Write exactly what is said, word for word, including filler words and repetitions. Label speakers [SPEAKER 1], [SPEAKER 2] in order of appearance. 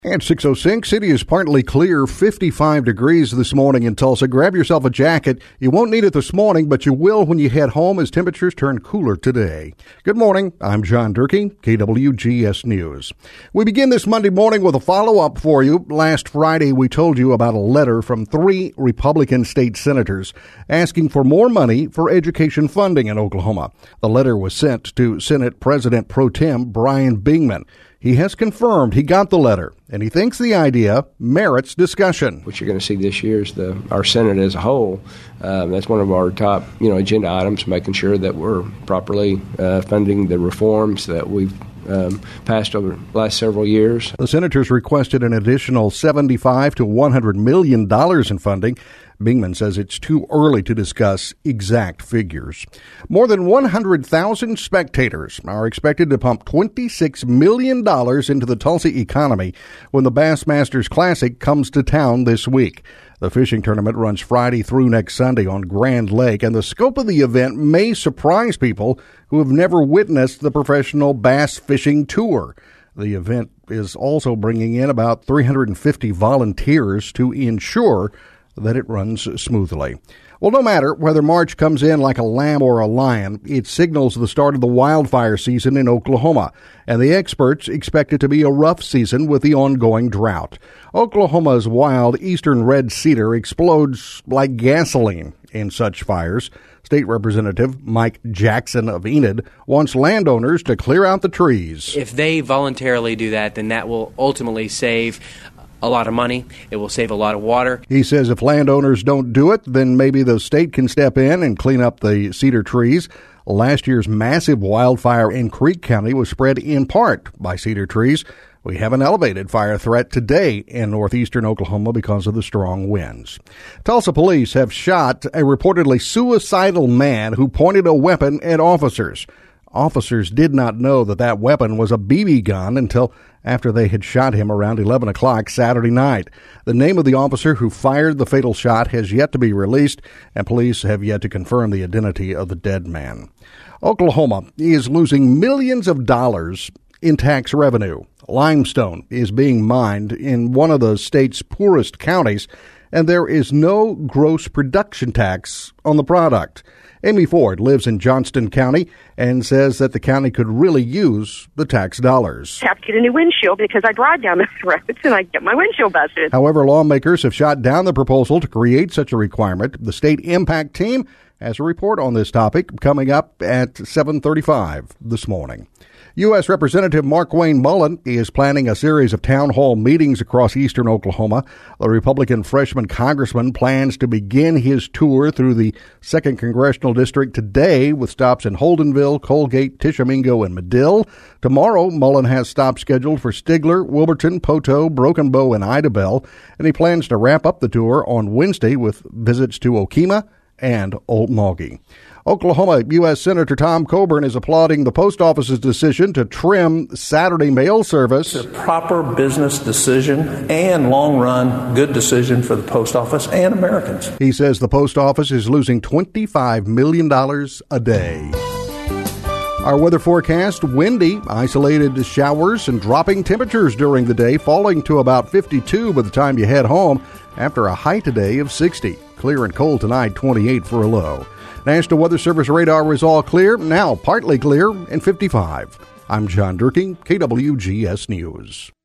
[SPEAKER 1] At six oh six, city is partly clear, fifty-five degrees this morning in Tulsa. Grab yourself a jacket. You won't need it this morning, but you will when you head home as temperatures turn cooler today. Good morning. I'm John Durkee, K W G S News. We begin this Monday morning with a follow-up for you. Last Friday, we told you about a letter from three Republican state senators asking for more money for education funding in Oklahoma. The letter was sent to Senate President Pro Tem Brian Bingman. He has confirmed he got the letter, and he thinks the idea merits discussion.
[SPEAKER 2] What you're going to see this year is the our Senate as a whole. Um, that's one of our top, you know, agenda items, making sure that we're properly uh, funding the reforms that we've um, passed over the last several years.
[SPEAKER 1] The senators requested an additional seventy-five to one hundred million dollars in funding. Bingman says it's too early to discuss exact figures. More than one hundred thousand spectators are expected to pump twenty-six million dollars into the Tulsa economy when the Bassmasters Classic comes to town this week. The fishing tournament runs Friday through next Sunday on Grand Lake, and the scope of the event may surprise people who have never witnessed the professional bass fishing tour. The event is also bringing in about three hundred fifty volunteers to ensure that it runs smoothly. Well, no matter whether March comes in like a lamb or a lion, it signals the start of the wildfire season in Oklahoma, and the experts expect it to be a rough season with the ongoing drought. Oklahoma's wild eastern red cedar explodes like gasoline in such fires. State Representative Mike Jackson of Enid wants landowners to clear out the trees.
[SPEAKER 3] If they voluntarily do that, then that will ultimately save a lot of money. It will save a lot of water.
[SPEAKER 1] He says if landowners don't do it, then maybe the state can step in and clean up the cedar trees. Last year's massive wildfire in Creek County was spread in part by cedar trees. We have an elevated fire threat today in northeastern Oklahoma because of the strong winds. Tulsa police have shot a reportedly suicidal man who pointed a weapon at officers. Officers did not know that that weapon was a B B gun until after they had shot him around eleven o'clock Saturday night. The name of the officer who fired the fatal shot has yet to be released, and police have yet to confirm the identity of the dead man. Oklahoma is losing millions of dollars in tax revenue. Limestone is being mined in one of the state's poorest counties, and there is no gross production tax on the product. Amy Ford lives in Johnston County and says that the county could really use the tax dollars.
[SPEAKER 4] I have to get a new windshield because I drive down those roads and I get my windshield busted.
[SPEAKER 1] However, lawmakers have shot down the proposal to create such a requirement. The state impact team has a report on this topic coming up at seven thirty-five this morning. U S. Representative Markwayne Mullin is planning a series of town hall meetings across eastern Oklahoma. The Republican freshman congressman plans to begin his tour through the second Congressional District today with stops in Holdenville, Colgate, Tishomingo, and Medill. Tomorrow, Mullin has stops scheduled for Stigler, Wilburton, Poteau, Broken Bow, and Idabel, and he plans to wrap up the tour on Wednesday with visits to Okemah and Old Mulgee. Oklahoma U S. Senator Tom Coburn is applauding the post office's decision to trim Saturday mail service.
[SPEAKER 5] It's a proper business decision and long-run good decision for the post office and Americans.
[SPEAKER 1] He says the post office is losing twenty-five million dollars a day. Our weather forecast, windy, isolated showers and dropping temperatures during the day, falling to about fifty-two by the time you head home after a high today of sixty. Clear and cold tonight, twenty-eight for a low. National Weather Service radar was all clear, now partly clear, and fifty-five. I'm John Durkee, K W G S News.